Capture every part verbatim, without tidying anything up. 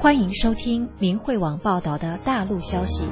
欢迎收听明慧网报道的大陆消息。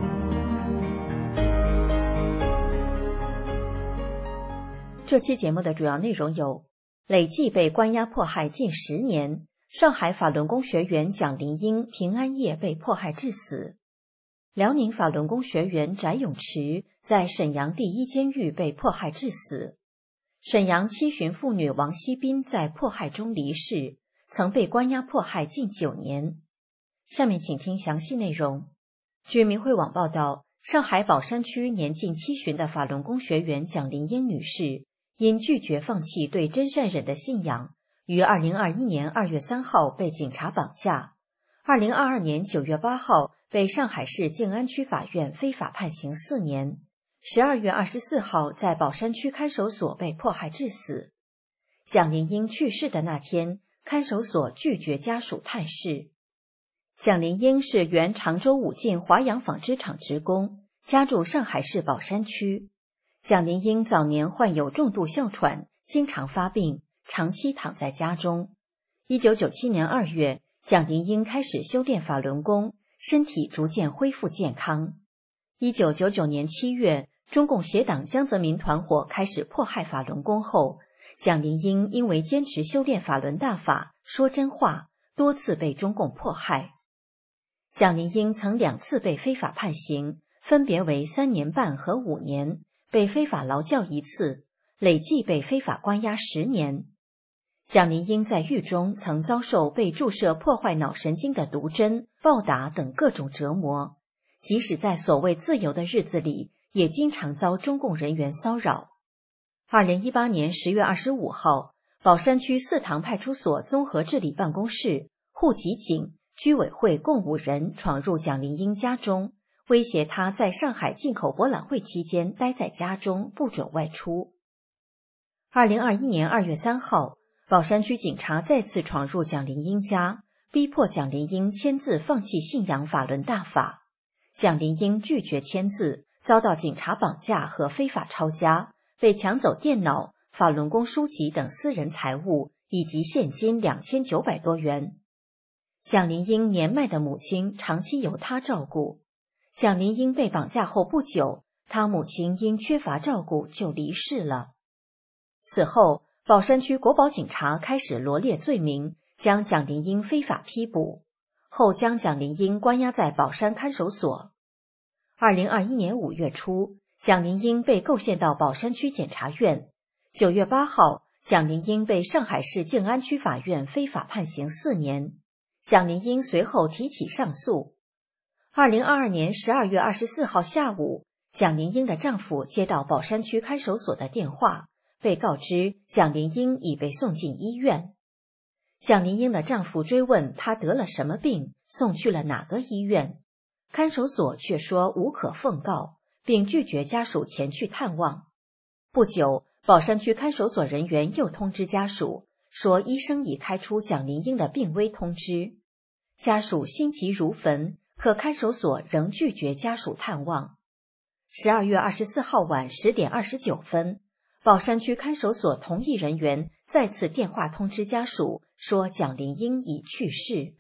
这期节目的主要内容有：累计被关押迫害近十年，上海法轮功学员蒋林英平安夜被迫害致死；辽宁法轮功学员翟永池在沈阳第一监狱被迫害致死；沈阳七旬妇女王希斌在迫害中离世，曾被关押迫害近九年。下面请听详细内容。据明慧网报道，上海宝山区年近七旬的法轮功学员蒋林英女士，因拒绝放弃对真善忍的信仰，于二零二一年二月三号被警察绑架，二零二二年九月八号被上海市静安区法院非法判刑四年，十二月二十四号在宝山区看守所被迫害致死。蒋林英去世的那天，看守所拒绝家属探视。蒋林英是原常州武进华阳纺织厂职工，家住上海市宝山区。蒋林英早年患有重度哮喘，经常发病，长期躺在家中。一九九七年二月，蒋林英开始修炼法轮功，身体逐渐恢复健康。一九九九年七月，中共协党江泽民团伙开始迫害法轮功后，蒋林英因为坚持修炼法轮大法，说真话，多次被中共迫害。蒋林英曾两次被非法判刑，分别为三年半和五年，被非法劳教一次，累计被非法关押十年。蒋林英在狱中曾遭受被注射破坏脑神经的毒针、暴打等各种折磨，即使在所谓自由的日子里，也经常遭中共人员骚扰。二零一八年十月二十五号，宝山区四塘派出所综合治理办公室、户籍警、居委会共五人闯入蒋林英家中，威胁他在上海进口博览会期间待在家中，不准外出。二零二一年二月三号，宝山区警察再次闯入蒋林英家，逼迫蒋林英签字放弃信仰法轮大法。蒋林英拒绝签字，遭到警察绑架和非法抄家，被抢走电脑、法轮功书籍等私人财物以及现金两千九百多元。蒋林英年迈的母亲长期由他照顾。蒋林英被绑架后不久，他母亲因缺乏照顾就离世了。此后，宝山区国保警察开始罗列罪名，将蒋林英非法批捕，后将蒋林英关押在宝山看守所。二零二一年五月初，蒋林英被构陷到宝山区检察院。九月八号，蒋林英被上海市静安区法院非法判刑四年。蒋林英随后提起上诉。二零二二年十二月二十四号下午，蒋林英的丈夫接到宝山区看守所的电话，被告知蒋林英已被送进医院。蒋林英的丈夫追问她得了什么病，送去了哪个医院，看守所却说无可奉告，并拒绝家属前去探望。不久，宝山区看守所人员又通知家属，说医生已开出蒋林英的病危通知。家属心急如焚，可看守所仍拒绝家属探望。十二月二十四号晚十点二十九分，宝山区看守所同一人员再次电话通知家属，说蒋林英已去世。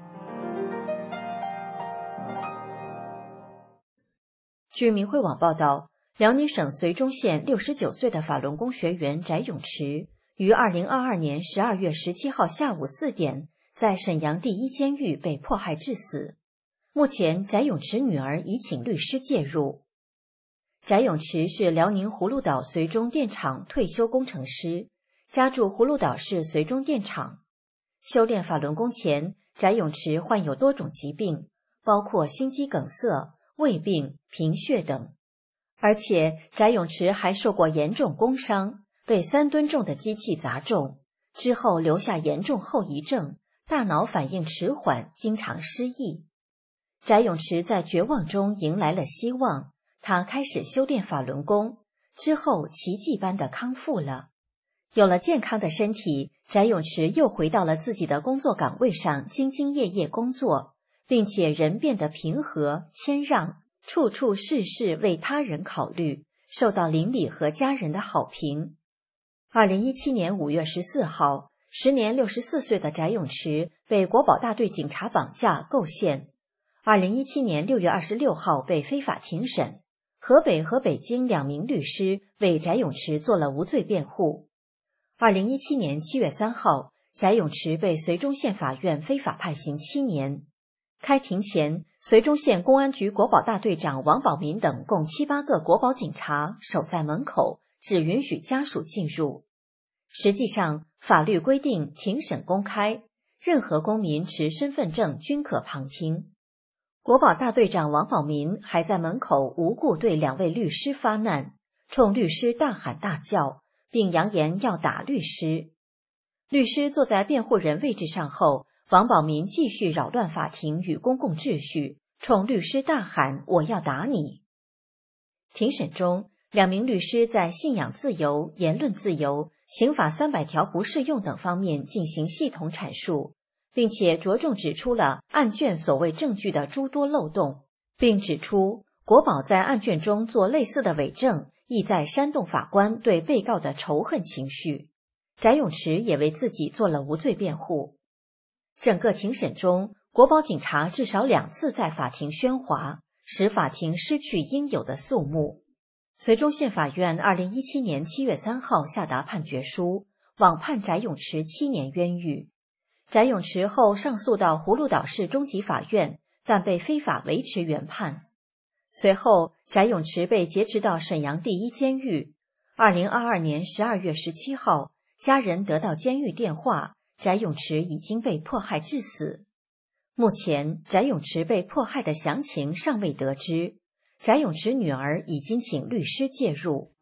据明慧网报道，辽宁省绥中县六十九岁的法轮功学员翟永池于二零二二年十二月十七号下午四点在沈阳第一监狱被迫害致死。目前，翟永池女儿已请律师介入。翟永池是辽宁葫芦岛绥中电厂退休工程师，家住葫芦岛市绥中电厂。修炼法轮功前，翟永池患有多种疾病，包括心肌梗塞、胃病、贫血等。而且，翟永池还受过严重工伤，被三吨重的机器砸中，之后留下严重后遗症，大脑反应迟缓，经常失忆。翟永池在绝望中迎来了希望，他开始修炼法轮功，之后奇迹般的康复了。有了健康的身体，翟永池又回到了自己的工作岗位上，兢兢业业工作，并且人变得平和谦让，处处事事为他人考虑，受到邻里和家人的好评。二零一七年五月十四号， 时年六十四岁的翟永池被国保大队警察绑架构陷，二零一七年六月二十六号被非法庭审。河北和北京两名律师为翟永池做了无罪辩护。二零一七年七月三号，翟永池被绥中县法院非法判刑七年。开庭前，绥中县公安局国保大队长王保民等共七八个国保警察守在门口，只允许家属进入。实际上，法律规定庭审公开，任何公民持身份证均可旁听。国保大队长王保民还在门口无故对两位律师发难，冲律师大喊大叫，并扬言要打律师。律师坐在辩护人位置上后，王保民继续扰乱法庭与公共秩序，冲律师大喊：“我要打你！”庭审中，两名律师在信仰自由、言论自由、刑法三百条不适用等方面进行系统阐述，并且着重指出了案卷所谓证据的诸多漏洞，并指出国保在案卷中做类似的伪证，意在煽动法官对被告的仇恨情绪。翟永池也为自己做了无罪辩护。整个庭审中，国保警察至少两次在法庭喧哗，使法庭失去应有的肃穆。绥中县法院二零一七年七月三号下达判决书，网判翟永池七年冤狱。翟永池后上诉到葫芦岛市中级法院，但被非法维持原判。随后，翟永池被劫持到沈阳第一监狱。二零二二年十二月十七号，家人得到监狱电话，翟永池已经被迫害致死。目前，翟永池被迫害的详情尚未得知。翟永池女儿已经请律师介入。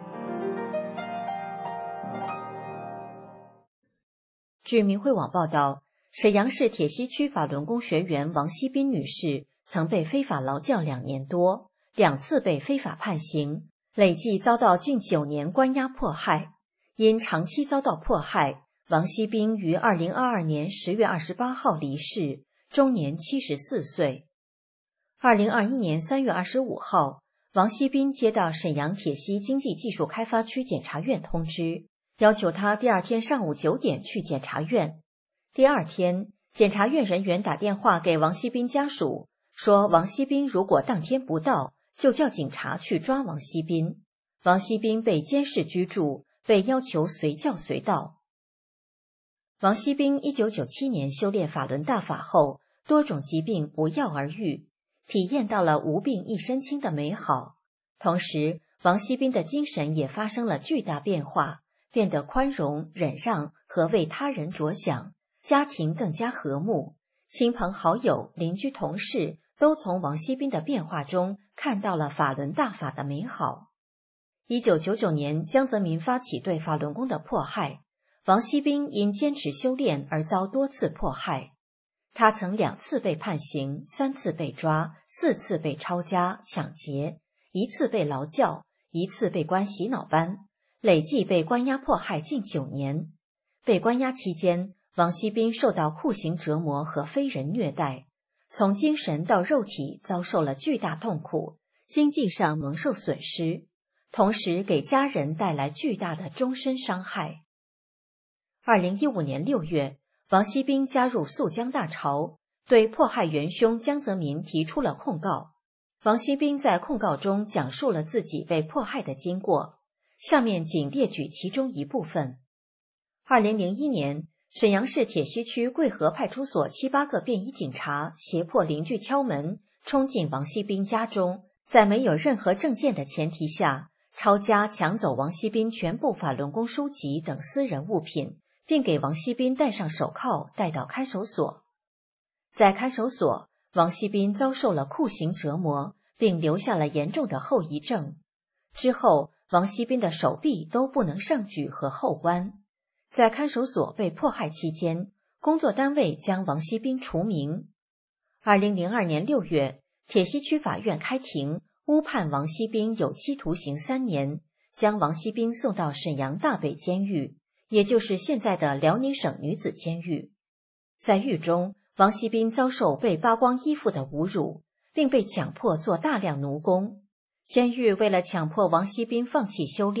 据明慧网报道，沈阳市铁西区法轮功学员王锡斌女士曾被非法劳教两年多，两次被非法判刑，累计遭到近九年关押迫害。因长期遭到迫害，王锡斌于二零二二年十月二十八号离世，终年七十四岁。二零二一年三月二十五号，王锡斌接到沈阳铁西经济技术开发区检察院通知，要求他第二天上午九点去检察院。第二天，检察院人员打电话给王锡斌家属，说王锡斌如果当天不到，就叫警察去抓王锡斌。王锡斌被监视居住，被要求随叫随到。王锡斌一九九七年修炼法轮大法后，多种疾病不药而愈，体验到了无病一身轻的美好。同时，王锡斌的精神也发生了巨大变化，变得宽容、忍让和为他人着想，家庭更加和睦，亲朋好友、邻居同事都从王锡斌的变化中看到了法轮大法的美好。一九九九年，江泽民发起对法轮功的迫害，王锡斌因坚持修炼而遭多次迫害。他曾两次被判刑，三次被抓，四次被抄家、抢劫，一次被劳教，一次被关洗脑班，累计被关押迫害近九年。被关押期间，王锡斌受到酷刑折磨和非人虐待，从精神到肉体遭受了巨大痛苦，经济上蒙受损失，同时给家人带来巨大的终身伤害。二零一五年六月，王锡斌加入肃江大潮，对迫害元凶江泽民提出了控告。王锡斌在控告中讲述了自己被迫害的经过，下面仅列举其中一部分。二零零一年，沈阳市铁西区桂河派出所七八个便衣警察胁迫邻居敲门，冲进王锡斌家中，在没有任何证件的前提下，抄家抢走王锡斌全部法轮功书籍等私人物品，并给王锡斌戴上手铐带到看守所。在看守所，王锡斌遭受了酷刑折磨，并留下了严重的后遗症。之后，王锡斌的手臂都不能上举和后弯。在看守所被迫害期间，工作单位将王锡斌除名。二零零二年六月，铁西区法院开庭，误判王锡斌有期徒刑三年，将王锡斌送到沈阳大北监狱，也就是现在的辽宁省女子监狱。在狱中，王锡斌遭受被扒光衣服的侮辱，并被强迫做大量奴工。监狱为了强迫王锡斌放弃修炼，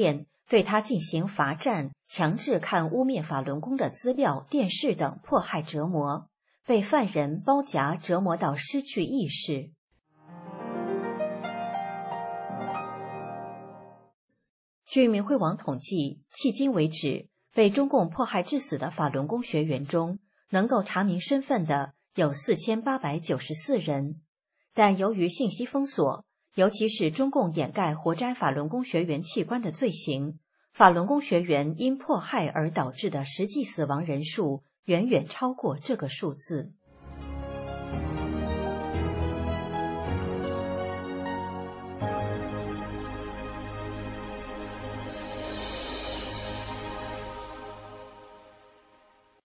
对他进行罚站、强制看污蔑法轮功的资料、电视等迫害折磨，被犯人包夹折磨到失去意识。据明慧网统计，迄今为止，被中共迫害致死的法轮功学员中，能够查明身份的有四千八百九十四人，但由于信息封锁，尤其是中共掩盖活摘法轮功学员器官的罪行，法轮功学员因迫害而导致的实际死亡人数远远超过这个数字。